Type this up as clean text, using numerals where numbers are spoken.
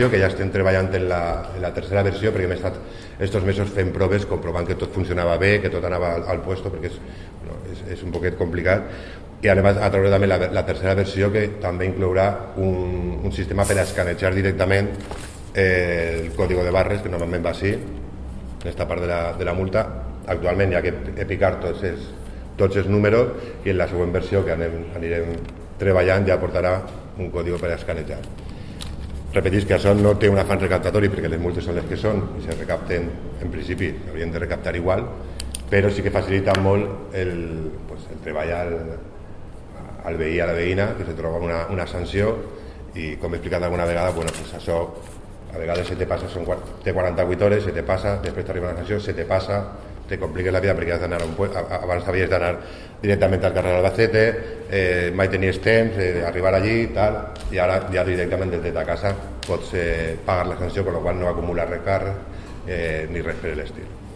que ja estem treballant en la tercera versió, perquè hem estat estos mesos fent proves comprovant que tot funcionava bé, que tot anava al puesto, perquè és un poquet complicat, i anem a treure també la tercera versió, que també inclourà un sistema per a escanejar directament el código de barres, que normalment va així en aquesta part de la multa. Actualment hi ha que picar tots els números, i en la següent versió que anirem treballant ja portarà un código per a escanejar. Repetís que això no té un afany recaptatori, perquè les multes són les que són i se recapten, en principi haurien de recaptar igual, però sí que facilita molt el treball al veí, a la veïna, que se troba una sanció, i com he explicat alguna vegada, això a vegades se te passa, té 48 hores, se te passa, després t'arriba una sanció, se te passa, te compliques la vida perquè has d'anar abans havies d'anar directament al carrer d'Albacete, mai tenies temps d'arribar allí tal, i ara ja directament des de ta casa pots pagar la sanció, amb la qual no acumular recàrrec ni res per l'estil.